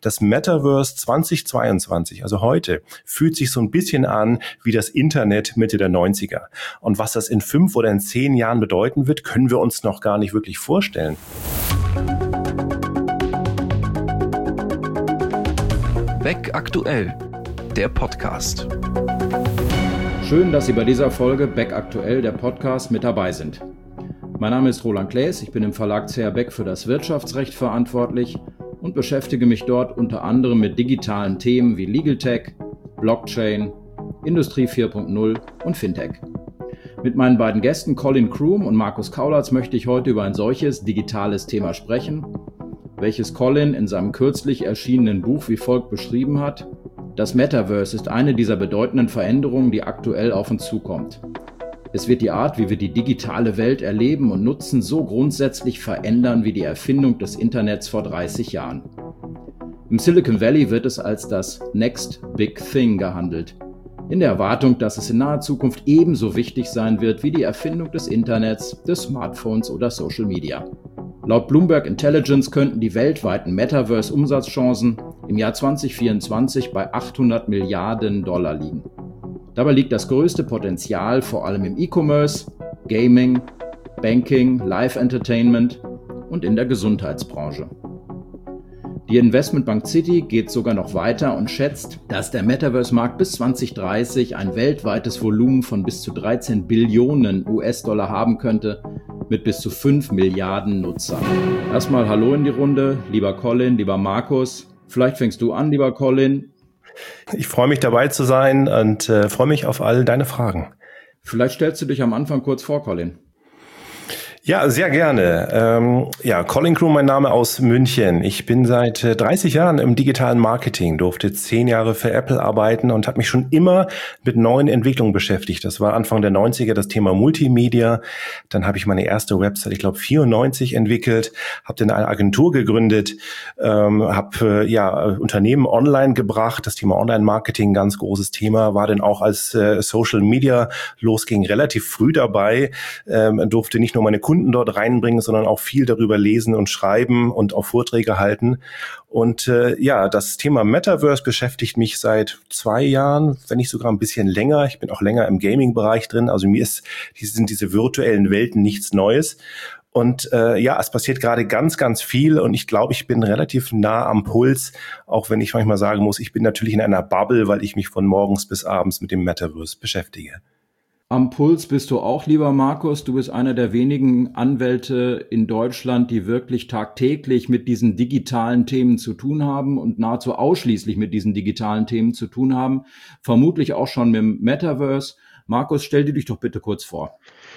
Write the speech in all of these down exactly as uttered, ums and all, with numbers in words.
Das Metaverse zweitausendzweiundzwanzig, also heute, fühlt sich so ein bisschen an wie das Internet Mitte der neunziger. Und was das in fünf oder in zehn Jahren bedeuten wird, können wir uns noch gar nicht wirklich vorstellen. Beck aktuell, der Podcast. Schön, dass Sie bei dieser Folge Beck aktuell, der Podcast, mit dabei sind. Mein Name ist Roland Claes, ich bin im Verlag C H Beck für das Wirtschaftsrecht verantwortlich und beschäftige mich dort unter anderem mit digitalen Themen wie Legal Tech, Blockchain, Industrie vier Punkt null und Fintech. Mit meinen beiden Gästen Colin Kroom und Markus Kaulatz möchte ich heute über ein solches digitales Thema sprechen, welches Colin in seinem kürzlich erschienenen Buch wie folgt beschrieben hat: Das Metaverse ist eine dieser bedeutenden Veränderungen, die aktuell auf uns zukommt. Es wird die Art, wie wir die digitale Welt erleben und nutzen, so grundsätzlich verändern wie die Erfindung des Internets vor dreißig Jahren. Im Silicon Valley wird es als das Next Big Thing gehandelt, in der Erwartung, dass es in naher Zukunft ebenso wichtig sein wird wie die Erfindung des Internets, des Smartphones oder Social Media. Laut Bloomberg Intelligence könnten die weltweiten Metaverse-Umsatzchancen im Jahr zwanzig vierundzwanzig bei achthundert Milliarden Dollar liegen. Dabei liegt das größte Potenzial vor allem im E-Commerce, Gaming, Banking, Live-Entertainment und in der Gesundheitsbranche. Die Investmentbank Citi geht sogar noch weiter und schätzt, dass der Metaverse-Markt bis zwanzig dreißig ein weltweites Volumen von bis zu dreizehn Billionen U S-Dollar haben könnte, mit bis zu fünf Milliarden Nutzern. Erstmal Hallo in die Runde, lieber Colin, lieber Markus. Vielleicht fängst du an, lieber Colin. Ich freue mich, dabei zu sein und äh, freue mich auf all deine Fragen. Vielleicht stellst du dich am Anfang kurz vor, Colin. Ja, sehr gerne. Ähm, ja, Colin Kroom, mein Name, aus München. Ich bin seit äh, dreißig Jahren im digitalen Marketing, durfte zehn Jahre für Apple arbeiten und habe mich schon immer mit neuen Entwicklungen beschäftigt. Das war Anfang der neunziger das Thema Multimedia. Dann habe ich meine erste Website, ich glaube vierundneunzig, entwickelt, habe dann eine Agentur gegründet, ähm, habe äh, ja Unternehmen online gebracht. Das Thema Online-Marketing, ganz großes Thema, war dann auch als äh, Social Media losging relativ früh dabei, ähm, durfte nicht nur meine Kunden dort reinbringen, sondern auch viel darüber lesen und schreiben und auch Vorträge halten. Und äh, ja, das Thema Metaverse beschäftigt mich seit zwei Jahren, wenn nicht sogar ein bisschen länger. Ich bin auch länger im Gaming-Bereich drin. Also mir ist, sind diese virtuellen Welten nichts Neues. Und äh, ja, es passiert gerade ganz, ganz viel und ich glaube, ich bin relativ nah am Puls, auch wenn ich manchmal sagen muss, ich bin natürlich in einer Bubble, weil ich mich von morgens bis abends mit dem Metaverse beschäftige. Am Puls bist du auch, lieber Markus. Du bist einer der wenigen Anwälte in Deutschland, die wirklich tagtäglich mit diesen digitalen Themen zu tun haben und nahezu ausschließlich mit diesen digitalen Themen zu tun haben. Vermutlich auch schon mit dem Metaverse. Markus, stell dir dich doch bitte kurz vor.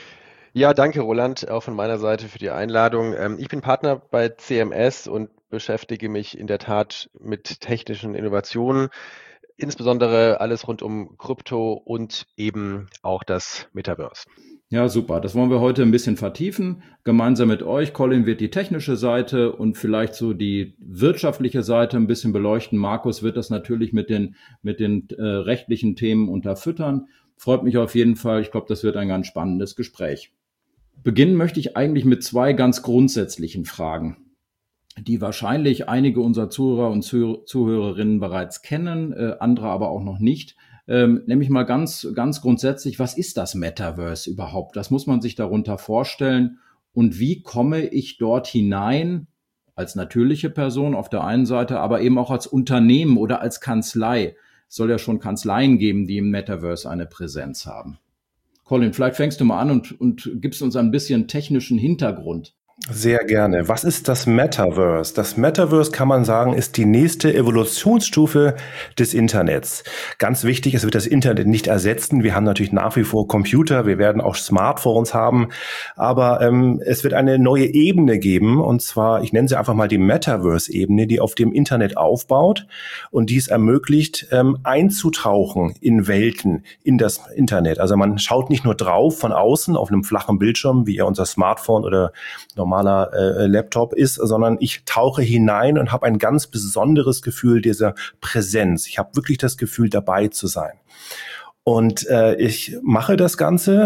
Ja, danke Roland, auch von meiner Seite für die Einladung. Ich bin Partner bei C M S und beschäftige mich in der Tat mit technischen Innovationen. Insbesondere alles rund um Krypto und eben auch das Metaverse. Ja, super. Das wollen wir heute ein bisschen vertiefen. Gemeinsam mit euch. Colin wird die technische Seite und vielleicht so die wirtschaftliche Seite ein bisschen beleuchten. Markus wird das natürlich mit den, mit den äh, rechtlichen Themen unterfüttern. Freut mich auf jeden Fall. Ich glaube, das wird ein ganz spannendes Gespräch. Beginnen möchte ich eigentlich mit zwei ganz grundsätzlichen Fragen, die wahrscheinlich einige unserer Zuhörer und Zuhörerinnen bereits kennen, äh, andere aber auch noch nicht. Ähm, nämlich mal ganz, ganz grundsätzlich, was ist das Metaverse überhaupt? Was muss man sich darunter vorstellen? Und wie komme ich dort hinein als natürliche Person auf der einen Seite, aber eben auch als Unternehmen oder als Kanzlei? Es soll ja schon Kanzleien geben, die im Metaverse eine Präsenz haben. Colin, vielleicht fängst du mal an und, und gibst uns ein bisschen technischen Hintergrund. Sehr gerne. Was ist das Metaverse? Das Metaverse, kann man sagen, ist die nächste Evolutionsstufe des Internets. Ganz wichtig, es wird das Internet nicht ersetzen. Wir haben natürlich nach wie vor Computer, wir werden auch Smartphones haben, aber ähm, es wird eine neue Ebene geben, und zwar, ich nenne sie einfach mal die Metaverse-Ebene, die auf dem Internet aufbaut und die es ermöglicht, ähm, einzutauchen in Welten, in das Internet. Also man schaut nicht nur drauf von außen auf einem flachen Bildschirm, wie ja unser Smartphone oder normaler äh, Laptop ist, sondern ich tauche hinein und habe ein ganz besonderes Gefühl dieser Präsenz. Ich habe wirklich das Gefühl, dabei zu sein. Und äh, ich mache das Ganze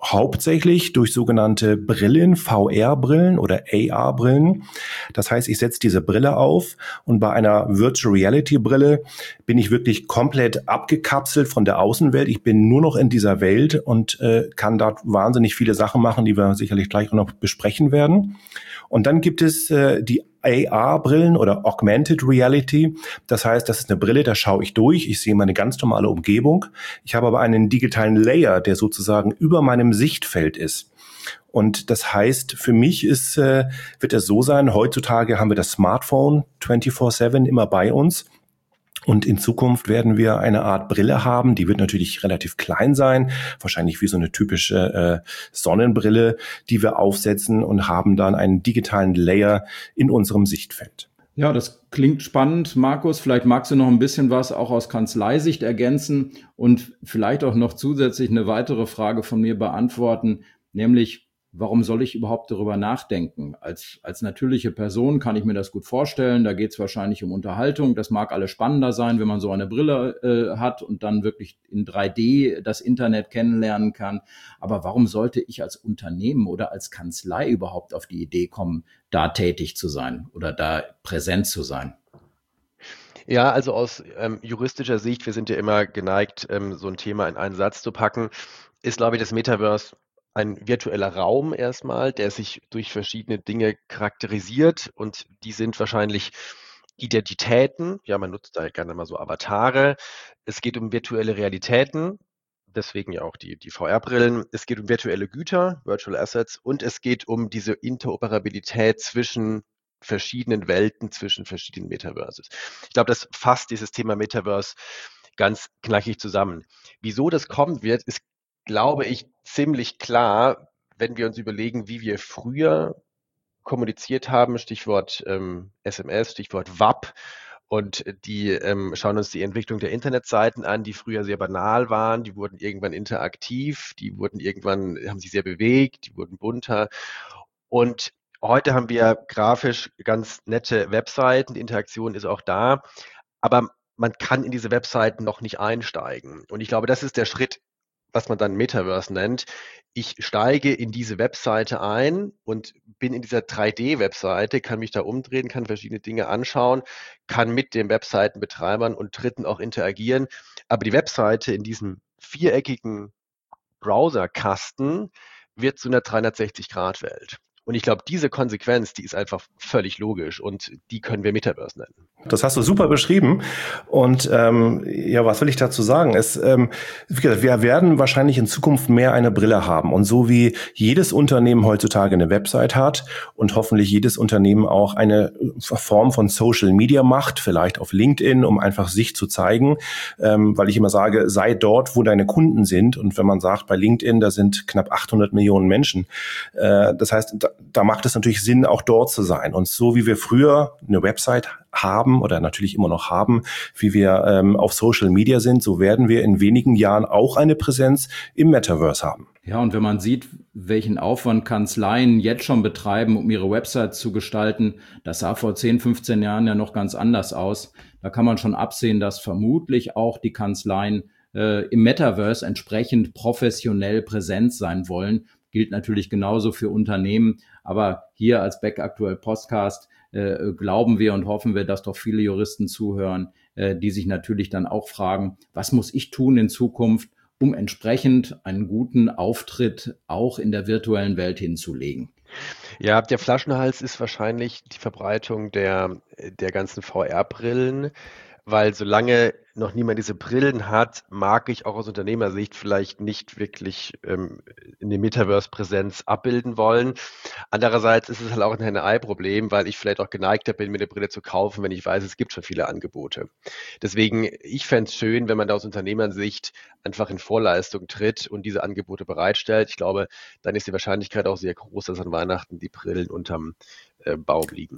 hauptsächlich durch sogenannte Brillen, V R-Brillen oder A R-Brillen. Das heißt, ich setze diese Brille auf und bei einer Virtual Reality-Brille bin ich wirklich komplett abgekapselt von der Außenwelt. Ich bin nur noch in dieser Welt und äh, kann dort wahnsinnig viele Sachen machen, die wir sicherlich gleich auch noch besprechen werden. Und dann gibt es äh, die A R-Brillen oder Augmented Reality. Das heißt, das ist eine Brille, da schaue ich durch. Ich sehe meine ganz normale Umgebung. Ich habe aber einen digitalen Layer, der sozusagen über meinem Sichtfeld ist. Und das heißt, für mich ist, äh, wird es so sein, heutzutage haben wir das Smartphone vierundzwanzig sieben immer bei uns. Und in Zukunft werden wir eine Art Brille haben, die wird natürlich relativ klein sein, wahrscheinlich wie so eine typische äh, Sonnenbrille, die wir aufsetzen und haben dann einen digitalen Layer in unserem Sichtfeld. Ja, das klingt spannend. Markus, vielleicht magst du noch ein bisschen was auch aus Kanzleisicht ergänzen und vielleicht auch noch zusätzlich eine weitere Frage von mir beantworten, nämlich: Warum soll ich überhaupt darüber nachdenken? Als, als natürliche Person kann ich mir das gut vorstellen. Da geht es wahrscheinlich um Unterhaltung. Das mag alles spannender sein, wenn man so eine Brille äh, hat und dann wirklich in drei D das Internet kennenlernen kann. Aber warum sollte ich als Unternehmen oder als Kanzlei überhaupt auf die Idee kommen, da tätig zu sein oder da präsent zu sein? Ja, also aus ähm, juristischer Sicht, wir sind ja immer geneigt, ähm, so ein Thema in einen Satz zu packen, ist, glaube ich, das Metaverse ein virtueller Raum erstmal, der sich durch verschiedene Dinge charakterisiert, und die sind wahrscheinlich Identitäten. Ja, man nutzt da gerne mal so Avatare. Es geht um virtuelle Realitäten, deswegen ja auch die, die V R-Brillen. Es geht um virtuelle Güter, Virtual Assets, und es geht um diese Interoperabilität zwischen verschiedenen Welten, zwischen verschiedenen Metaverses. Ich glaube, das fasst dieses Thema Metaverse ganz knackig zusammen. Wieso das kommen wird, ist, glaube ich, ziemlich klar, wenn wir uns überlegen, wie wir früher kommuniziert haben, Stichwort ähm, S M S, Stichwort W A P, und die ähm, schauen uns die Entwicklung der Internetseiten an, die früher sehr banal waren, die wurden irgendwann interaktiv, die wurden irgendwann, haben sich sehr bewegt, die wurden bunter, und heute haben wir grafisch ganz nette Webseiten, die Interaktion ist auch da, aber man kann in diese Webseiten noch nicht einsteigen, und ich glaube, das ist der Schritt, was man dann Metaverse nennt. Ich steige in diese Webseite ein und bin in dieser drei D-Webseite, kann mich da umdrehen, kann verschiedene Dinge anschauen, kann mit den Webseitenbetreibern und Dritten auch interagieren. Aber die Webseite in diesem viereckigen Browserkasten wird zu einer dreihundertsechzig-Grad-Welt. Und ich glaube, diese Konsequenz, die ist einfach völlig logisch, und die können wir Metaverse nennen. Das hast du super beschrieben. Und ähm, ja, was will ich dazu sagen? Es, ähm, wie gesagt, wir werden wahrscheinlich in Zukunft mehr eine Brille haben. Und so wie jedes Unternehmen heutzutage eine Website hat und hoffentlich jedes Unternehmen auch eine Form von Social Media macht, vielleicht auf LinkedIn, um einfach sich zu zeigen, ähm, weil ich immer sage, sei dort, wo deine Kunden sind. Und wenn man sagt, bei LinkedIn, da sind knapp achthundert Millionen Menschen. Äh, das heißt, da, da macht es natürlich Sinn, auch dort zu sein. Und so wie wir früher eine Website haben oder natürlich immer noch haben, wie wir ähm, auf Social Media sind, so werden wir in wenigen Jahren auch eine Präsenz im Metaverse haben. Ja, und wenn man sieht, welchen Aufwand Kanzleien jetzt schon betreiben, um ihre Website zu gestalten, das sah vor zehn, fünfzehn Jahren ja noch ganz anders aus. Da kann man schon absehen, dass vermutlich auch die Kanzleien äh, im Metaverse entsprechend professionell präsent sein wollen. Gilt natürlich genauso für Unternehmen. Aber hier als Beck aktuell Podcast äh, glauben wir und hoffen wir, dass doch viele Juristen zuhören, äh, die sich natürlich dann auch fragen, was muss ich tun in Zukunft, um entsprechend einen guten Auftritt auch in der virtuellen Welt hinzulegen? Ja, der Flaschenhals ist wahrscheinlich die Verbreitung der, der ganzen V R-Brillen, weil solange noch niemand diese Brillen hat, mag ich auch aus Unternehmersicht vielleicht nicht wirklich ähm, eine Metaverse-Präsenz abbilden wollen. Andererseits ist es halt auch ein Henne-Ei-Problem, weil ich vielleicht auch geneigter bin, mir eine Brille zu kaufen, wenn ich weiß, es gibt schon viele Angebote. Deswegen, ich fände es schön, wenn man da aus Unternehmersicht einfach in Vorleistung tritt und diese Angebote bereitstellt. Ich glaube, dann ist die Wahrscheinlichkeit auch sehr groß, dass an Weihnachten die Brillen unterm äh, Baum liegen.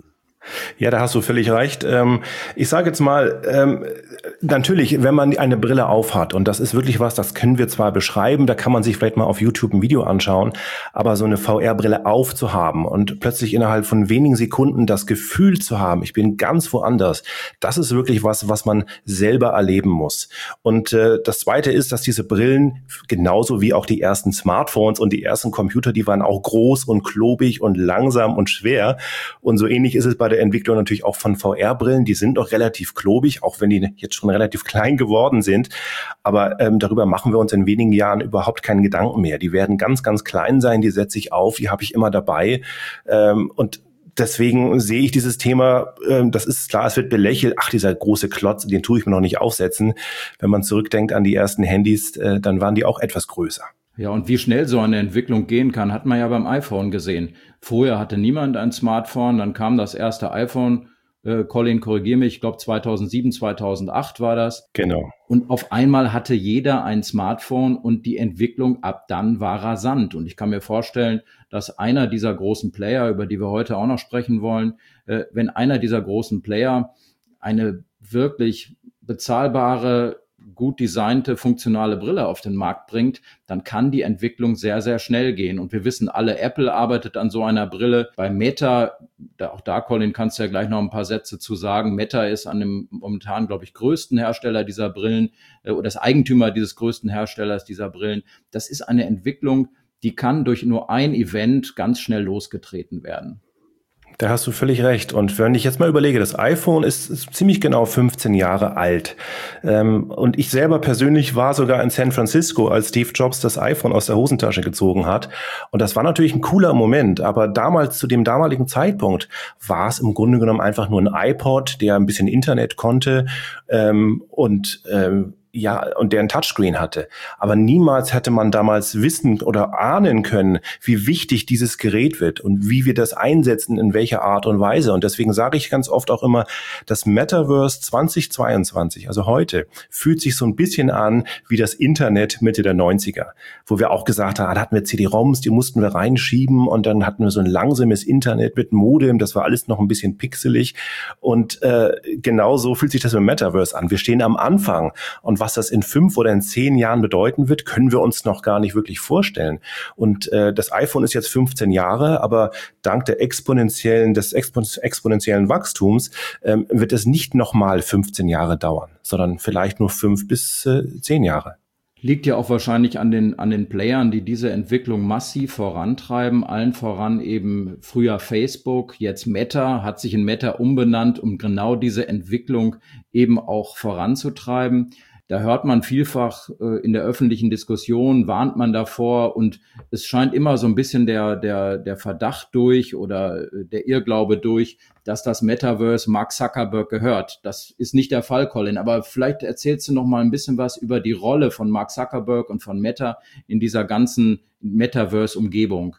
Ja, da hast du völlig recht. Ähm, ich sage jetzt mal, ähm, natürlich, wenn man eine Brille aufhat, und das ist wirklich was, das können wir zwar beschreiben, da kann man sich vielleicht mal auf YouTube ein Video anschauen, aber so eine V R-Brille aufzuhaben und plötzlich innerhalb von wenigen Sekunden das Gefühl zu haben, ich bin ganz woanders, das ist wirklich was, was man selber erleben muss. Und äh, das Zweite ist, dass diese Brillen, genauso wie auch die ersten Smartphones und die ersten Computer, die waren auch groß und klobig und langsam und schwer. Und so ähnlich ist es bei der Entwicklung natürlich auch von V R-Brillen. Die sind doch relativ klobig, auch wenn die jetzt schon relativ klein geworden sind. Aber ähm, darüber machen wir uns in wenigen Jahren überhaupt keinen Gedanken mehr. Die werden ganz, ganz klein sein, die setze ich auf, die habe ich immer dabei. Ähm, und deswegen sehe ich dieses Thema, ähm, das ist klar, es wird belächelt, ach, dieser große Klotz, den tue ich mir noch nicht aufsetzen. Wenn man zurückdenkt an die ersten Handys, äh, dann waren die auch etwas größer. Ja, und wie schnell so eine Entwicklung gehen kann, hat man ja beim iPhone gesehen. Vorher hatte niemand ein Smartphone, dann kam das erste iPhone, äh, Colin, korrigier mich, ich glaube zweitausendsieben, zweitausendacht war das. Genau. Und auf einmal hatte jeder ein Smartphone und die Entwicklung ab dann war rasant. Und ich kann mir vorstellen, dass einer dieser großen Player, über die wir heute auch noch sprechen wollen, äh, wenn einer dieser großen Player eine wirklich bezahlbare, gut designte, funktionale Brille auf den Markt bringt, dann kann die Entwicklung sehr, sehr schnell gehen. Und wir wissen alle, Apple arbeitet an so einer Brille. Bei Meta, da, auch da, Colin, kannst du ja gleich noch ein paar Sätze zu sagen. Meta ist an dem momentan, glaube ich, größten Hersteller dieser Brillen äh, oder das Eigentümer dieses größten Herstellers dieser Brillen. Das ist eine Entwicklung, die kann durch nur ein Event ganz schnell losgetreten werden. Da hast du völlig recht. Und wenn ich jetzt mal überlege, das iPhone ist, ist ziemlich genau fünfzehn Jahre alt. Ähm, und ich selber persönlich war sogar in San Francisco, als Steve Jobs das iPhone aus der Hosentasche gezogen hat. Und das war natürlich ein cooler Moment. Aber damals, zu dem damaligen Zeitpunkt, war es im Grunde genommen einfach nur ein iPod, der ein bisschen Internet konnte ähm, und ähm, ja, und der ein Touchscreen hatte. Aber niemals hätte man damals wissen oder ahnen können, wie wichtig dieses Gerät wird und wie wir das einsetzen, in welcher Art und Weise. Und deswegen sage ich ganz oft auch immer, das Metaverse zweitausendzweiundzwanzig, also heute, fühlt sich so ein bisschen an wie das Internet Mitte der neunziger, wo wir auch gesagt haben, ah, da hatten wir C D-ROMs, die mussten wir reinschieben und dann hatten wir so ein langsames Internet mit Modem, das war alles noch ein bisschen pixelig. Und äh, genauso fühlt sich das im Metaverse an. Wir stehen am Anfang und was das in fünf oder in zehn Jahren bedeuten wird, können wir uns noch gar nicht wirklich vorstellen. Und äh, das iPhone ist jetzt fünfzehn Jahre, aber dank der exponentiellen, des expon- exponentiellen Wachstums ähm, wird es nicht nochmal fünfzehn Jahre dauern, sondern vielleicht nur fünf bis äh, zehn Jahre. Liegt ja auch wahrscheinlich an den, an den Playern, die diese Entwicklung massiv vorantreiben. Allen voran eben früher Facebook, jetzt Meta, hat sich in Meta umbenannt, um genau diese Entwicklung eben auch voranzutreiben. Da hört man vielfach äh, in der öffentlichen Diskussion, warnt man davor und es scheint immer so ein bisschen der, der, der Verdacht durch oder äh, der Irrglaube durch, dass das Metaverse Mark Zuckerberg gehört. Das ist nicht der Fall, Colin, aber vielleicht erzählst du noch mal ein bisschen was über die Rolle von Mark Zuckerberg und von Meta in dieser ganzen Metaverse-Umgebung.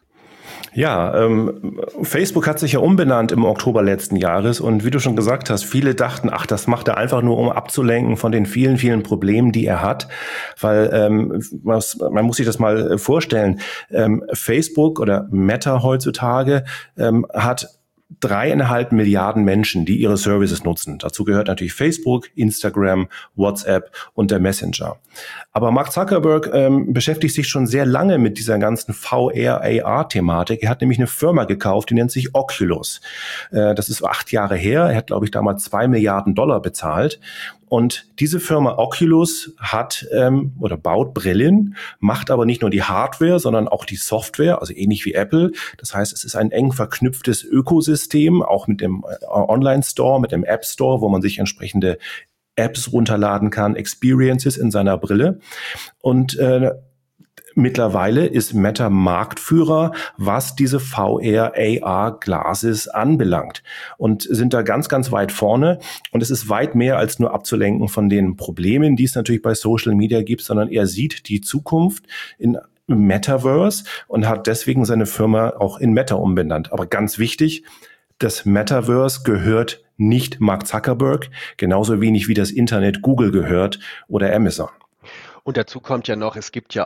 Ja, ähm, Facebook hat sich ja umbenannt im Oktober letzten Jahres und wie du schon gesagt hast, viele dachten, ach, das macht er einfach nur, um abzulenken von den vielen, vielen Problemen, die er hat, weil ähm, was, man muss sich das mal vorstellen, ähm, Facebook oder Meta heutzutage ähm, hat dreieinhalb Milliarden Menschen, die ihre Services nutzen. Dazu gehört natürlich Facebook, Instagram, WhatsApp und der Messenger. Aber Mark Zuckerberg ähm, beschäftigt sich schon sehr lange mit dieser ganzen V R A R-Thematik. Er hat nämlich eine Firma gekauft, die nennt sich Oculus. Äh, das ist acht Jahre her. Er hat, glaube ich, damals zwei Milliarden Dollar bezahlt. Und diese Firma Oculus hat ähm, oder baut Brillen, macht aber nicht nur die Hardware, sondern auch die Software, also ähnlich wie Apple. Das heißt, es ist ein eng verknüpftes Ökosystem, auch mit dem äh, Online-Store, mit dem App-Store, wo man sich entsprechende Apps runterladen kann, Experiences in seiner Brille. Und äh, mittlerweile ist Meta Marktführer, was diese V R A R-Glasses anbelangt und sind da ganz, ganz weit vorne. Und es ist weit mehr als nur abzulenken von den Problemen, die es natürlich bei Social Media gibt, sondern er sieht die Zukunft in Metaverse und hat deswegen seine Firma auch in Meta umbenannt. Aber ganz wichtig, das Metaverse gehört nicht Mark Zuckerberg, genauso wenig wie das Internet Google gehört oder Amazon. Und dazu kommt ja noch, es gibt ja auch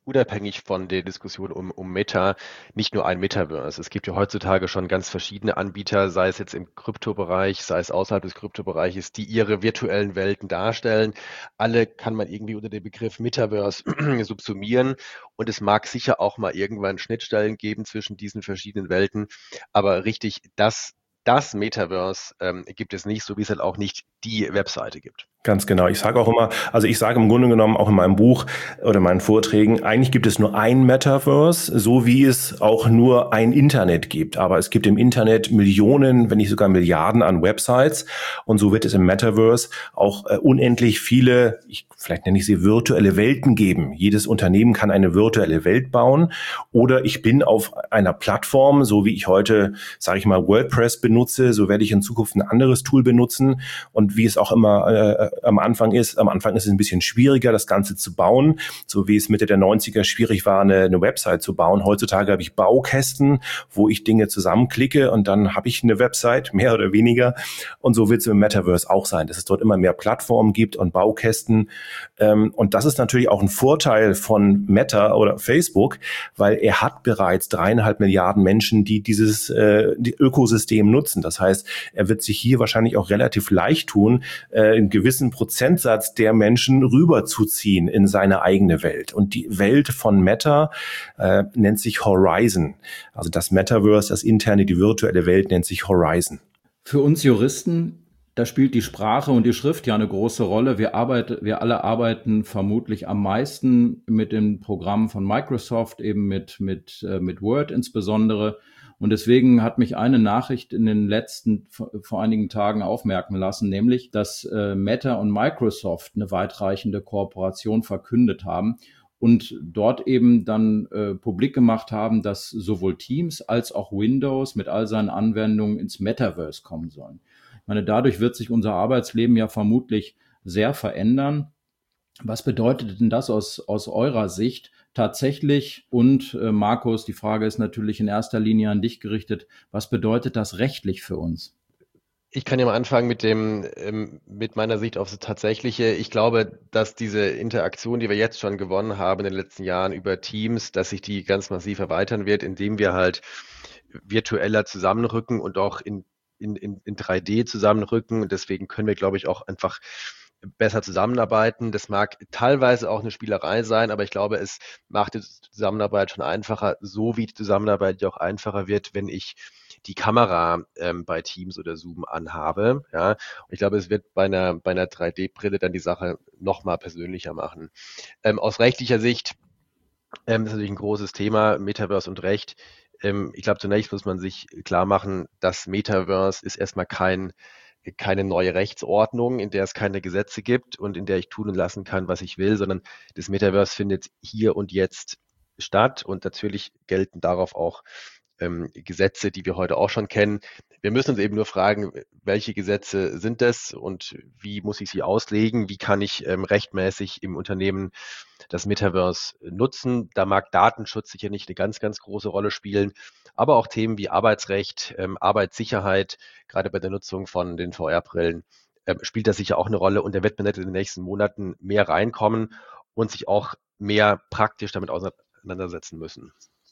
unabhängig von der Diskussion um, um Meta, nicht nur ein Metaverse. Es gibt ja heutzutage schon ganz verschiedene Anbieter, sei es jetzt im Kryptobereich, sei es außerhalb des Kryptobereiches, die ihre virtuellen Welten darstellen. Alle kann man irgendwie unter den Begriff Metaverse subsumieren und es mag sicher auch mal irgendwann Schnittstellen geben zwischen diesen verschiedenen Welten, aber richtig, das, das Metaverse ähm, gibt es nicht, so wie es halt auch nicht die Webseite gibt. Ganz genau. Ich sage auch immer, also ich sage im Grunde genommen auch in meinem Buch oder meinen Vorträgen, eigentlich gibt es nur ein Metaverse, so wie es auch nur ein Internet gibt. Aber es gibt im Internet Millionen, wenn nicht sogar Milliarden an Websites. Und so wird es im Metaverse auch äh, unendlich viele, ich, vielleicht nenne ich sie virtuelle Welten geben. Jedes Unternehmen kann eine virtuelle Welt bauen. Oder ich bin auf einer Plattform, so wie ich heute, sage ich mal, WordPress benutze, so werde ich in Zukunft ein anderes Tool benutzen. Und wie es auch immer äh, am Anfang ist. Am Anfang ist es ein bisschen schwieriger, das Ganze zu bauen, so wie es Mitte der neunziger schwierig war, eine, eine Website zu bauen. Heutzutage habe ich Baukästen, wo ich Dinge zusammenklicke und dann habe ich eine Website, mehr oder weniger. Und so wird es im Metaverse auch sein, dass es dort immer mehr Plattformen gibt und Baukästen. Und das ist natürlich auch ein Vorteil von Meta oder Facebook, weil er hat bereits dreieinhalb Milliarden Menschen, die dieses äh, die Ökosystem nutzen. Das heißt, er wird sich hier wahrscheinlich auch relativ leicht tun, äh, einen gewissen Prozentsatz der Menschen rüberzuziehen in seine eigene Welt. Und die Welt von Meta äh, nennt sich Horizon. Also das Metaverse, das interne, die virtuelle Welt nennt sich Horizon. Für uns Juristen, da spielt die Sprache und die Schrift ja eine große Rolle. Wir arbeiten, wir alle arbeiten vermutlich am meisten mit dem Programm von Microsoft, eben mit, mit, äh, mit Word insbesondere. Und deswegen hat mich eine Nachricht in den letzten, vor einigen Tagen aufmerken lassen, nämlich, dass äh, Meta und Microsoft eine weitreichende Kooperation verkündet haben und dort eben dann äh, publik gemacht haben, dass sowohl Teams als auch Windows mit all seinen Anwendungen ins Metaverse kommen sollen. Ich meine, dadurch wird sich unser Arbeitsleben ja vermutlich sehr verändern. Was bedeutet denn das aus, aus eurer Sicht tatsächlich? Und äh, Markus, die Frage ist natürlich in erster Linie an dich gerichtet. Was bedeutet das rechtlich für uns? Ich kann ja mal anfangen mit dem, ähm, mit meiner Sicht auf das Tatsächliche. Ich glaube, dass diese Interaktion, die wir jetzt schon gewonnen haben in den letzten Jahren über Teams, dass sich die ganz massiv erweitern wird, indem wir halt virtueller zusammenrücken und auch in, in, in, in drei D zusammenrücken. Und deswegen können wir, glaube ich, auch einfach besser zusammenarbeiten. Das mag teilweise auch eine Spielerei sein, aber ich glaube, es macht die Zusammenarbeit schon einfacher, so wie die Zusammenarbeit ja auch einfacher wird, wenn ich die Kamera ähm, bei Teams oder Zoom anhabe. Ja, und ich glaube, es wird bei einer bei einer drei D-Brille dann die Sache noch mal persönlicher machen. Ähm, aus rechtlicher Sicht ähm, ist natürlich ein großes Thema, Metaverse und Recht. Ähm, ich glaube, zunächst muss man sich klar machen, das Metaverse ist erstmal kein keine neue Rechtsordnung, in der es keine Gesetze gibt und in der ich tun und lassen kann, was ich will, sondern das Metaverse findet hier und jetzt statt und natürlich gelten darauf auch ähm, Gesetze, die wir heute auch schon kennen. Wir müssen uns eben nur fragen, welche Gesetze sind das und wie muss ich sie auslegen? Wie kann ich ähm, rechtmäßig im Unternehmen das Metaverse nutzen? Da mag Datenschutz sicher nicht eine ganz, ganz große Rolle spielen, aber auch Themen wie Arbeitsrecht, ähm, Arbeitssicherheit, gerade bei der Nutzung von den V R-Brillen, äh, spielt das sicher auch eine Rolle und da wird man in den nächsten Monaten mehr reinkommen und sich auch mehr praktisch damit auseinandersetzen müssen.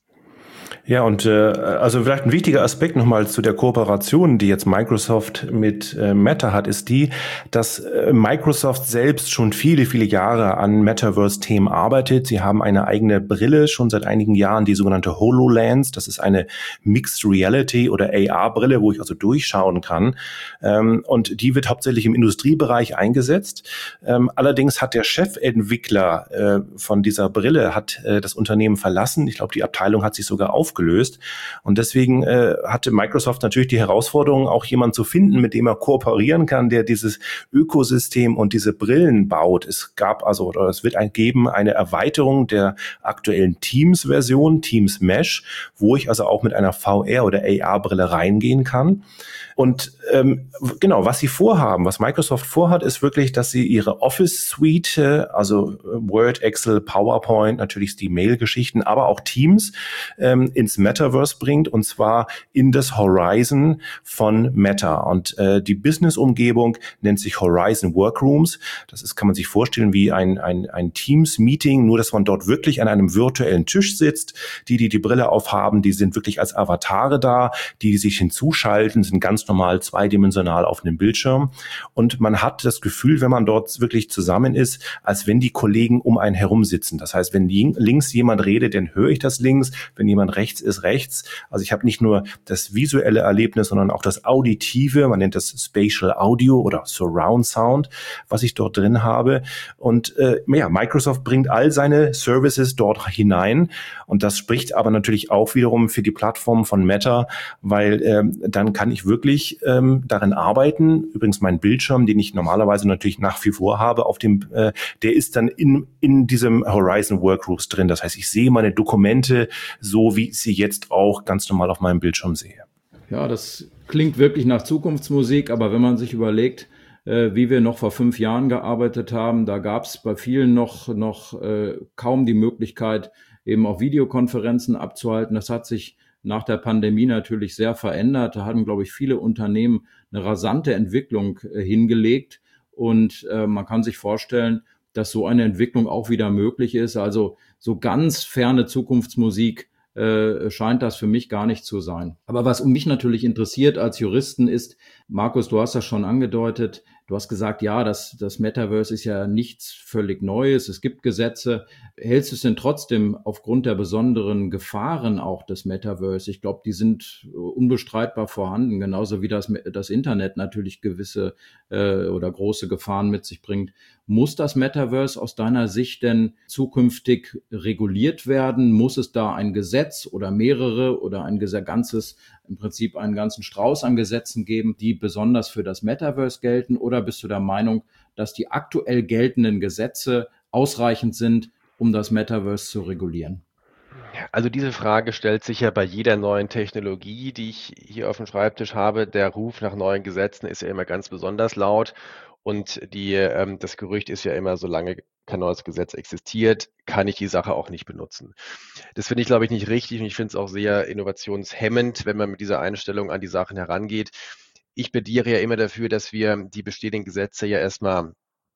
Ja, und äh, also vielleicht ein wichtiger Aspekt nochmal zu der Kooperation, die jetzt Microsoft mit äh, Meta hat, ist die, dass äh, Microsoft selbst schon viele, viele Jahre an Metaverse-Themen arbeitet. Sie haben eine eigene Brille schon seit einigen Jahren, die sogenannte HoloLens. Das ist eine Mixed Reality oder A R-Brille, wo ich also durchschauen kann. Ähm, und die wird hauptsächlich im Industriebereich eingesetzt. Ähm, allerdings hat der Chefentwickler äh, von dieser Brille hat äh, das Unternehmen verlassen. Ich glaube, die Abteilung hat sich sogar aufgelöst. Und deswegen äh, hatte Microsoft natürlich die Herausforderung, auch jemanden zu finden, mit dem er kooperieren kann, der dieses Ökosystem und diese Brillen baut. Es gab also, oder es wird ein, geben eine Erweiterung der aktuellen Teams-Version, Teams Mesh, wo ich also auch mit einer V R- oder A R-Brille reingehen kann. Und ähm, genau, was sie vorhaben, was Microsoft vorhat, ist wirklich, dass sie ihre Office-Suite, also Word, Excel, PowerPoint, natürlich die Mail-Geschichten, aber auch Teams, ähm, ähm, ins Metaverse bringt, und zwar in das Horizon von Meta. Und äh, die Business-Umgebung nennt sich Horizon Workrooms. Das ist, kann man sich vorstellen, wie ein, ein, ein Teams-Meeting, nur dass man dort wirklich an einem virtuellen Tisch sitzt. Die, die die Brille aufhaben, die sind wirklich als Avatare da, die, die sich hinzuschalten, sind ganz normal zweidimensional auf einem Bildschirm. Und man hat das Gefühl, wenn man dort wirklich zusammen ist, als wenn die Kollegen um einen herum sitzen. Das heißt, wenn links jemand redet, dann höre ich das links. Wenn jemand rechts ist, rechts. Also ich habe nicht nur das visuelle Erlebnis, sondern auch das Auditive. Man nennt das Spatial Audio oder Surround Sound, was ich dort drin habe. Und äh, ja, Microsoft bringt all seine Services dort hinein. Und das spricht aber natürlich auch wiederum für die Plattform von Meta, weil ähm, dann kann ich wirklich ähm, darin arbeiten. Übrigens mein Bildschirm, den ich normalerweise natürlich nach wie vor habe, auf dem, äh, der ist dann in in diesem Horizon Workrooms drin. Das heißt, ich sehe meine Dokumente so, wie ich sie jetzt auch ganz normal auf meinem Bildschirm sehe. Ja, das klingt wirklich nach Zukunftsmusik, aber wenn man sich überlegt, äh, wie wir noch vor fünf Jahren gearbeitet haben, da gab es bei vielen noch, noch äh, kaum die Möglichkeit, eben auch Videokonferenzen abzuhalten. Das hat sich nach der Pandemie natürlich sehr verändert. Da hatten, glaube ich, viele Unternehmen eine rasante Entwicklung äh, hingelegt. Und äh, man kann sich vorstellen, dass so eine Entwicklung auch wieder möglich ist. Also so ganz ferne Zukunftsmusik äh, scheint das für mich gar nicht zu sein. Aber was mich natürlich interessiert als Juristen ist, Markus, du hast das schon angedeutet, du hast gesagt, ja, das, das Metaverse ist ja nichts völlig Neues, es gibt Gesetze. Hältst du es denn trotzdem aufgrund der besonderen Gefahren auch des Metaverse? Ich glaube, die sind unbestreitbar vorhanden, genauso wie das, das Internet natürlich gewisse äh, oder große Gefahren mit sich bringt. Muss das Metaverse aus deiner Sicht denn zukünftig reguliert werden? Muss es da ein Gesetz oder mehrere oder ein ganzes, im Prinzip einen ganzen Strauß an Gesetzen geben, die besonders für das Metaverse gelten? Oder bist du der Meinung, dass die aktuell geltenden Gesetze ausreichend sind, um das Metaverse zu regulieren? Also diese Frage stellt sich ja bei jeder neuen Technologie, die ich hier auf dem Schreibtisch habe. Der Ruf nach neuen Gesetzen ist ja immer ganz besonders laut. Und die, ähm, das Gerücht ist ja immer, solange kein neues Gesetz existiert, kann ich die Sache auch nicht benutzen. Das finde ich, glaube ich, nicht richtig und ich finde es auch sehr innovationshemmend, wenn man mit dieser Einstellung an die Sachen herangeht. Ich plädiere ja immer dafür, dass wir die bestehenden Gesetze ja erstmal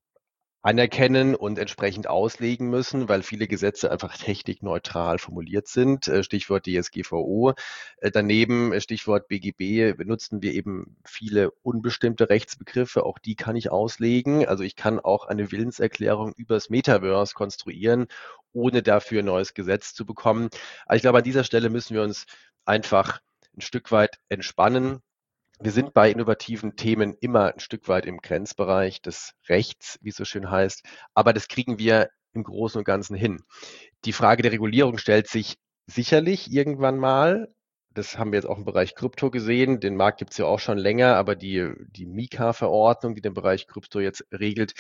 anerkennen und entsprechend auslegen müssen, weil viele Gesetze einfach technikneutral formuliert sind. Stichwort D S G V O. Daneben, Stichwort B G B, benutzen wir eben viele unbestimmte Rechtsbegriffe. Auch die kann ich auslegen. Also ich kann auch eine Willenserklärung übers Metaverse konstruieren, ohne dafür ein neues Gesetz zu bekommen. Aber ich glaube, an dieser Stelle müssen wir uns einfach ein Stück weit entspannen. Wir sind bei innovativen Themen immer ein Stück weit im Grenzbereich des Rechts, wie es so schön heißt, aber das kriegen wir im Großen und Ganzen hin. Die Frage der Regulierung stellt sich sicherlich irgendwann mal. Das haben wir jetzt auch im Bereich Krypto gesehen. Den Markt gibt es ja auch schon länger, aber die, die MiCA-Verordnung, die den Bereich Krypto jetzt regelt,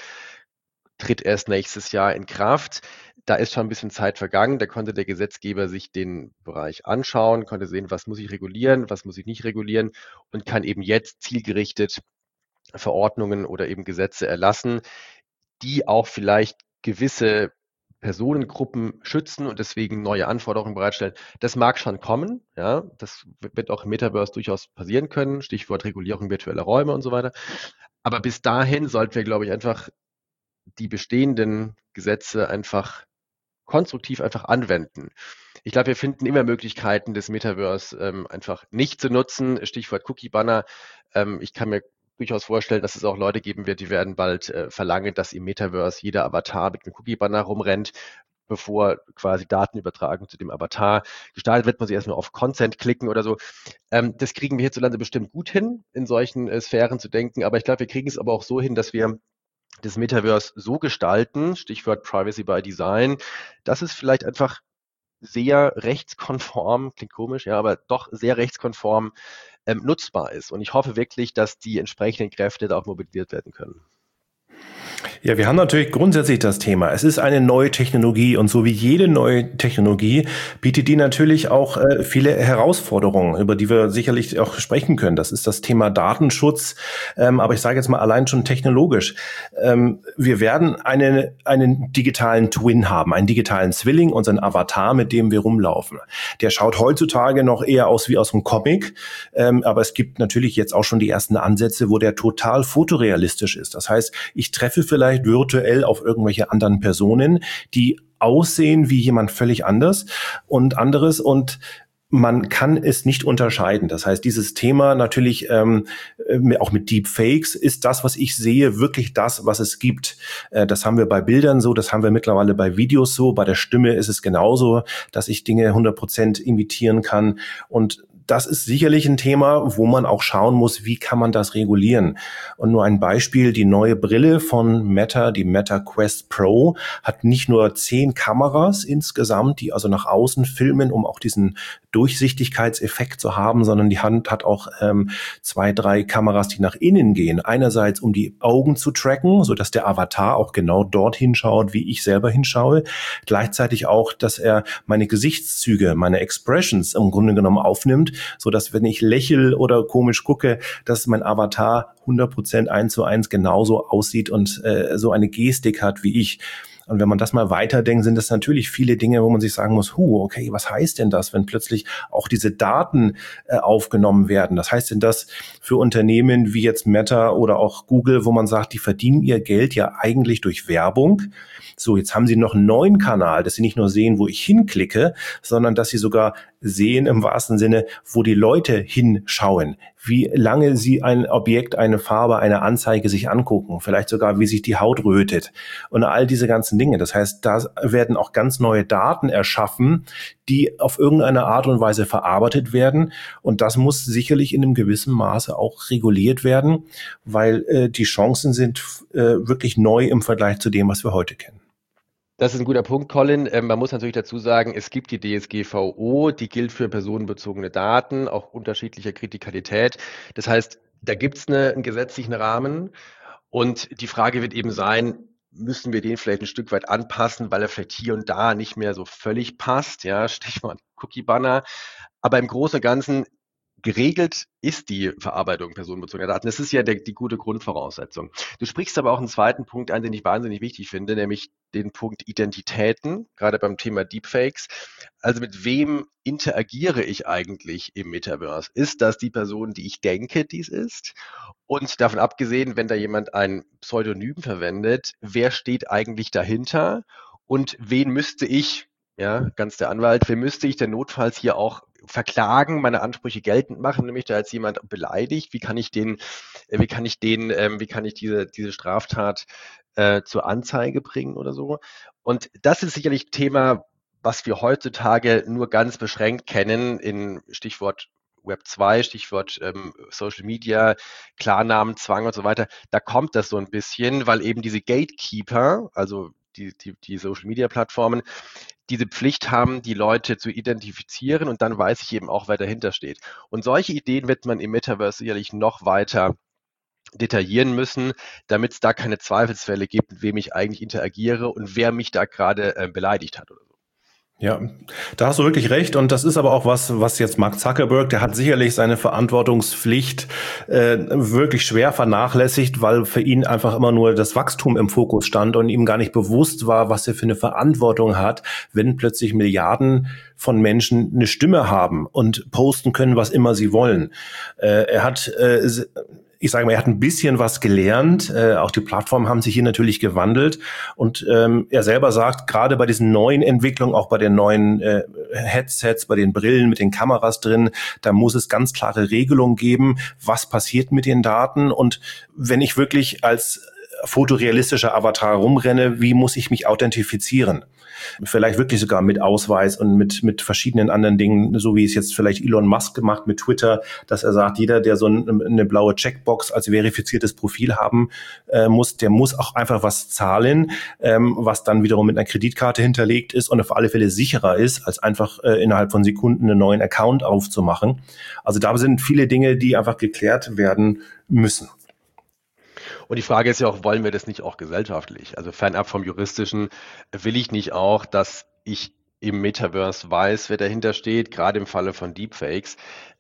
tritt erst nächstes Jahr in Kraft. Da ist schon ein bisschen Zeit vergangen. Da konnte der Gesetzgeber sich den Bereich anschauen, konnte sehen, was muss ich regulieren, was muss ich nicht regulieren und kann eben jetzt zielgerichtet Verordnungen oder eben Gesetze erlassen, die auch vielleicht gewisse Personengruppen schützen und deswegen neue Anforderungen bereitstellen. Das mag schon kommen, ja, das wird auch im Metaverse durchaus passieren können, Stichwort Regulierung virtueller Räume und so weiter. Aber bis dahin sollten wir, glaube ich, einfach die bestehenden Gesetze einfach konstruktiv einfach anwenden. Ich glaube, wir finden immer Möglichkeiten, das Metaverse ähm, einfach nicht zu nutzen. Stichwort Cookie-Banner. Ähm, ich kann mir durchaus vorstellen, dass es auch Leute geben wird, die werden bald äh, verlangen, dass im Metaverse jeder Avatar mit einem Cookie-Banner rumrennt, bevor quasi Datenübertragung zu dem Avatar gestartet wird, muss ich erstmal auf Consent klicken oder so. Ähm, das kriegen wir hierzulande bestimmt gut hin, in solchen äh, Sphären zu denken. Aber ich glaube, wir kriegen es aber auch so hin, dass wir das Metaverse so gestalten, Stichwort Privacy by Design, dass es vielleicht einfach sehr rechtskonform, klingt komisch, ja, aber doch sehr rechtskonform ähm, nutzbar ist. Und ich hoffe wirklich, dass die entsprechenden Kräfte da auch mobilisiert werden können. Ja, wir haben natürlich grundsätzlich das Thema. Es ist eine neue Technologie und so wie jede neue Technologie bietet die natürlich auch äh, viele Herausforderungen, über die wir sicherlich auch sprechen können. Das ist das Thema Datenschutz. Ähm, aber ich sage jetzt mal allein schon technologisch. Ähm, wir werden eine, einen digitalen Twin haben, einen digitalen Zwilling, unseren Avatar, mit dem wir rumlaufen. Der schaut heutzutage noch eher aus wie aus einem Comic. Ähm, aber es gibt natürlich jetzt auch schon die ersten Ansätze, wo der total fotorealistisch ist. Das heißt, ich treffe vielleicht virtuell auf irgendwelche anderen Personen, die aussehen wie jemand völlig anders und anderes und man kann es nicht unterscheiden. Das heißt, dieses Thema natürlich ähm, auch mit Deepfakes ist das, was ich sehe, wirklich das, was es gibt. Äh, das haben wir bei Bildern so, das haben wir mittlerweile bei Videos so, bei der Stimme ist es genauso, dass ich Dinge hundert Prozent imitieren kann und das ist sicherlich ein Thema, wo man auch schauen muss, wie kann man das regulieren. Und nur ein Beispiel, die neue Brille von Meta, die Meta Quest Pro, hat nicht nur zehn Kameras insgesamt, die also nach außen filmen, um auch diesen Durchsichtigkeitseffekt zu haben, sondern die Hand hat auch ähm, zwei, drei Kameras, die nach innen gehen. Einerseits, um die Augen zu tracken, sodass der Avatar auch genau dort hinschaut, wie ich selber hinschaue. Gleichzeitig auch, dass er meine Gesichtszüge, meine Expressions im Grunde genommen aufnimmt, so dass wenn ich lächel oder komisch gucke, dass mein Avatar hundert Prozent eins zu eins genauso aussieht und äh, so eine Gestik hat wie ich. Und wenn man das mal weiterdenkt, sind das natürlich viele Dinge, wo man sich sagen muss, hu, okay, was heißt denn das, wenn plötzlich auch diese Daten äh, aufgenommen werden? Was heißt denn das für Unternehmen wie jetzt Meta oder auch Google, wo man sagt, die verdienen ihr Geld ja eigentlich durch Werbung. So, jetzt haben sie noch einen neuen Kanal, dass sie nicht nur sehen, wo ich hinklicke, sondern dass sie sogar sehen im wahrsten Sinne, wo die Leute hinschauen, wie lange sie ein Objekt, eine Farbe, eine Anzeige sich angucken, vielleicht sogar, wie sich die Haut rötet und all diese ganzen Dinge. Das heißt, da werden auch ganz neue Daten erschaffen, die auf irgendeine Art und Weise verarbeitet werden und das muss sicherlich in einem gewissen Maße auch reguliert werden, weil äh, die Chancen sind äh, wirklich neu im Vergleich zu dem, was wir heute kennen. Das ist ein guter Punkt, Colin. Ähm, man muss natürlich dazu sagen, es gibt die D S G V O, die gilt für personenbezogene Daten, auch unterschiedlicher Kritikalität. Das heißt, da gibt es eine, einen gesetzlichen Rahmen und die Frage wird eben sein, müssen wir den vielleicht ein Stück weit anpassen, weil er vielleicht hier und da nicht mehr so völlig passt, ja, Stichwort Cookie-Banner. Aber im Großen und Ganzen geregelt ist die Verarbeitung personenbezogener Daten. Das ist ja der, die gute Grundvoraussetzung. Du sprichst aber auch einen zweiten Punkt an, den ich wahnsinnig wichtig finde, nämlich den Punkt Identitäten, gerade beim Thema Deepfakes. Also mit wem interagiere ich eigentlich im Metaverse? Ist das die Person, die ich denke, dies ist? Und davon abgesehen, wenn da jemand ein Pseudonym verwendet, wer steht eigentlich dahinter? Und wen müsste ich, ja, ganz der Anwalt, wen müsste ich denn notfalls hier auch verklagen, meine Ansprüche geltend machen, nämlich da jetzt jemand beleidigt, wie kann ich den, wie kann ich den, ähm, wie kann ich diese, diese Straftat äh, zur Anzeige bringen oder so. Und das ist sicherlich ein Thema, was wir heutzutage nur ganz beschränkt kennen, in Stichwort Web zwei, Stichwort ähm, Social Media, Klarnamen, Zwang und so weiter. Da kommt das so ein bisschen, weil eben diese Gatekeeper, also die, die, die Social Media Plattformen, diese Pflicht haben, die Leute zu identifizieren und dann weiß ich eben auch, wer dahinter steht. Und solche Ideen wird man im Metaverse sicherlich noch weiter detaillieren müssen, damit es da keine Zweifelsfälle gibt, mit wem ich eigentlich interagiere und wer mich da gerade äh, beleidigt hat oder so. Ja, da hast du wirklich recht und das ist aber auch was, was jetzt Mark Zuckerberg, der hat sicherlich seine Verantwortungspflicht äh, wirklich schwer vernachlässigt, weil für ihn einfach immer nur das Wachstum im Fokus stand und ihm gar nicht bewusst war, was er für eine Verantwortung hat, wenn plötzlich Milliarden von Menschen eine Stimme haben und posten können, was immer sie wollen. Äh, er hat äh, Ich sage mal, er hat ein bisschen was gelernt. Äh, auch die Plattformen haben sich hier natürlich gewandelt. Und ähm, er selber sagt, gerade bei diesen neuen Entwicklungen, auch bei den neuen äh, Headsets, bei den Brillen mit den Kameras drin, da muss es ganz klare Regelungen geben, was passiert mit den Daten. Und wenn ich wirklich als fotorealistischer Avatar rumrenne, wie muss ich mich authentifizieren? Vielleicht wirklich sogar mit Ausweis und mit mit verschiedenen anderen Dingen, so wie es jetzt vielleicht Elon Musk gemacht mit Twitter, dass er sagt, jeder, der so ein, eine blaue Checkbox als verifiziertes Profil haben äh, muss, der muss auch einfach was zahlen, ähm, was dann wiederum mit einer Kreditkarte hinterlegt ist und auf alle Fälle sicherer ist, als einfach äh, innerhalb von Sekunden einen neuen Account aufzumachen. Also da sind viele Dinge, die einfach geklärt werden müssen. Und die Frage ist ja auch, wollen wir das nicht auch gesellschaftlich? Also fernab vom Juristischen will ich nicht auch, dass ich im Metaverse weiß, wer dahinter steht, gerade im Falle von Deepfakes.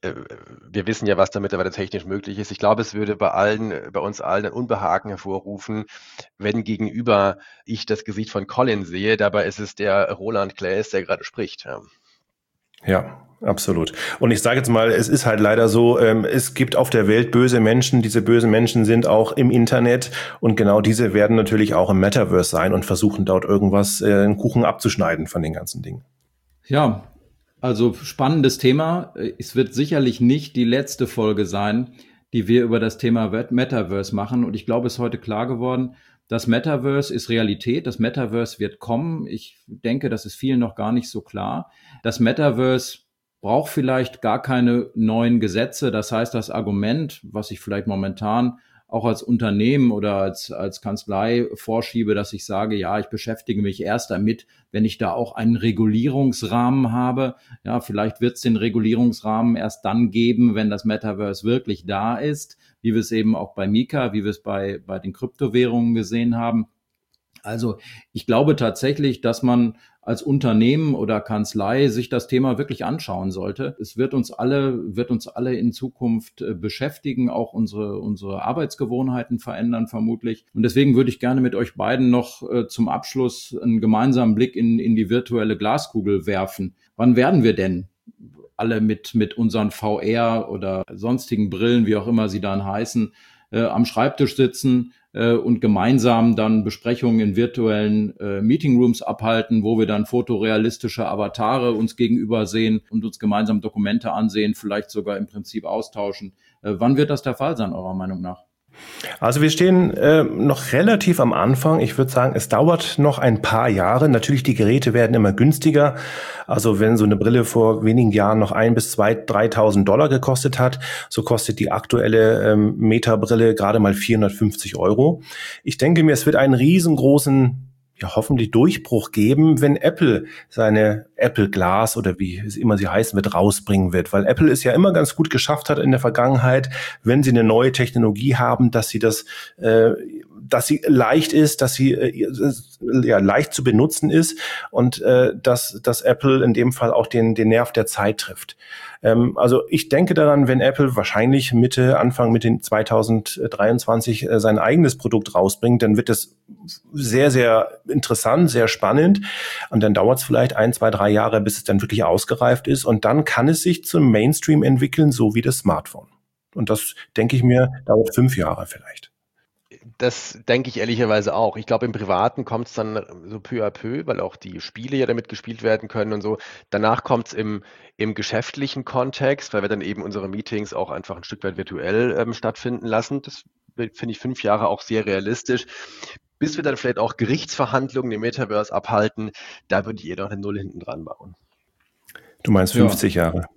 Wir wissen ja, was da mittlerweile technisch möglich ist. Ich glaube, es würde bei allen, bei uns allen ein Unbehagen hervorrufen, wenn gegenüber ich das Gesicht von Colin sehe. Dabei ist es der Roland Claes, der gerade spricht. Ja. Ja, absolut. Und ich sage jetzt mal, es ist halt leider so, ähm, es gibt auf der Welt böse Menschen. Diese bösen Menschen sind auch im Internet und genau diese werden natürlich auch im Metaverse sein und versuchen dort irgendwas, äh, einen Kuchen abzuschneiden von den ganzen Dingen. Ja, also spannendes Thema. Es wird sicherlich nicht die letzte Folge sein, die wir über das Thema Metaverse machen. Und ich glaube, es ist heute klar geworden, das Metaverse ist Realität, das Metaverse wird kommen. Ich denke, das ist vielen noch gar nicht so klar. Das Metaverse braucht vielleicht gar keine neuen Gesetze. Das heißt, das Argument, was ich vielleicht momentan auch als Unternehmen oder als, als Kanzlei vorschiebe, dass ich sage, ja, ich beschäftige mich erst damit, wenn ich da auch einen Regulierungsrahmen habe. Ja, vielleicht wird es den Regulierungsrahmen erst dann geben, wenn das Metaverse wirklich da ist, wie wir es eben auch bei Mika, wie wir es bei, bei den Kryptowährungen gesehen haben. Also ich glaube tatsächlich, dass man als Unternehmen oder Kanzlei sich das Thema wirklich anschauen sollte. Es wird uns alle, wird uns alle in Zukunft beschäftigen, auch unsere, unsere Arbeitsgewohnheiten verändern vermutlich. Und deswegen würde ich gerne mit euch beiden noch äh, zum Abschluss einen gemeinsamen Blick in, in die virtuelle Glaskugel werfen. Wann werden wir denn alle mit, mit unseren V R oder sonstigen Brillen, wie auch immer sie dann heißen, äh, am Schreibtisch sitzen äh, und gemeinsam dann Besprechungen in virtuellen äh, Meetingrooms abhalten, wo wir dann fotorealistische Avatare uns gegenüber sehen und uns gemeinsam Dokumente ansehen, vielleicht sogar im Prinzip austauschen. Äh, wann wird das der Fall sein, eurer Meinung nach? Also wir stehen äh, noch relativ am Anfang. Ich würde sagen, es dauert noch ein paar Jahre. Natürlich, die Geräte werden immer günstiger. Also wenn so eine Brille vor wenigen Jahren noch ein bis zwei, dreitausend Dollar gekostet hat, so kostet die aktuelle ähm, Meta-Brille gerade mal vierhundertfünfzig Euro. Ich denke mir, es wird einen riesengroßen ja hoffentlich Durchbruch geben, wenn Apple seine Apple Glass oder wie es immer sie heißen wird, rausbringen wird. Weil Apple es ja immer ganz gut geschafft hat in der Vergangenheit, wenn sie eine neue Technologie haben, dass sie das, äh, dass sie leicht ist, dass sie äh, ja leicht zu benutzen ist und äh, dass, dass Apple in dem Fall auch den, den Nerv der Zeit trifft. Ähm, also ich denke daran, wenn Apple wahrscheinlich Mitte, Anfang Mitte zweitausenddreiundzwanzig äh, sein eigenes Produkt rausbringt, dann wird es sehr, sehr interessant, sehr spannend. Und dann dauert es vielleicht ein, zwei, drei Jahre, bis es dann wirklich ausgereift ist. Und dann kann es sich zum Mainstream entwickeln, so wie das Smartphone. Und das, denke ich mir, dauert fünf Jahre vielleicht. Das denke ich ehrlicherweise auch. Ich glaube, im Privaten kommt es dann so peu à peu, weil auch die Spiele ja damit gespielt werden können und so. Danach kommt es im, im geschäftlichen Kontext, weil wir dann eben unsere Meetings auch einfach ein Stück weit virtuell ähm, stattfinden lassen. Das finde ich fünf Jahre auch sehr realistisch. Bis wir dann vielleicht auch Gerichtsverhandlungen im Metaverse abhalten, da würde ich eher noch eine Null hinten dran bauen. Du meinst fünfzig ja. Jahre?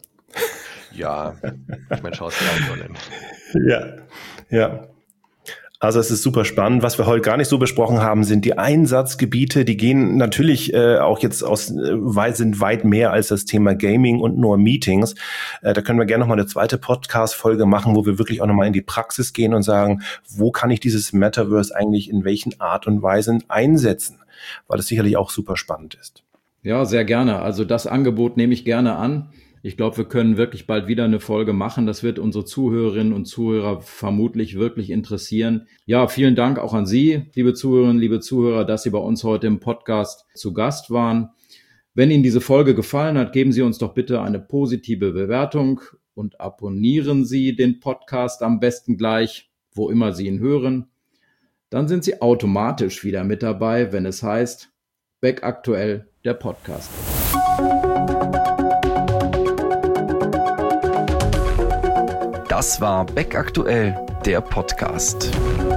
Ja, ich meine, schau es dir an. Ja, ja. Also es ist super spannend. Was wir heute gar nicht so besprochen haben, sind die Einsatzgebiete. Die gehen natürlich äh, auch jetzt aus, äh, sind weit mehr als das Thema Gaming und nur Meetings. Äh, da können wir gerne nochmal eine zweite Podcast-Folge machen, wo wir wirklich auch nochmal in die Praxis gehen und sagen, wo kann ich dieses Metaverse eigentlich in welchen Art und Weisen einsetzen? Weil das sicherlich auch super spannend ist. Ja, sehr gerne. Also das Angebot nehme ich gerne an. Ich glaube, wir können wirklich bald wieder eine Folge machen. Das wird unsere Zuhörerinnen und Zuhörer vermutlich wirklich interessieren. Ja, vielen Dank auch an Sie, liebe Zuhörerinnen, liebe Zuhörer, dass Sie bei uns heute im Podcast zu Gast waren. Wenn Ihnen diese Folge gefallen hat, geben Sie uns doch bitte eine positive Bewertung und abonnieren Sie den Podcast am besten gleich, wo immer Sie ihn hören. Dann sind Sie automatisch wieder mit dabei, wenn es heißt Back Aktuell, der Podcast. Das war Back Aktuell, der Podcast.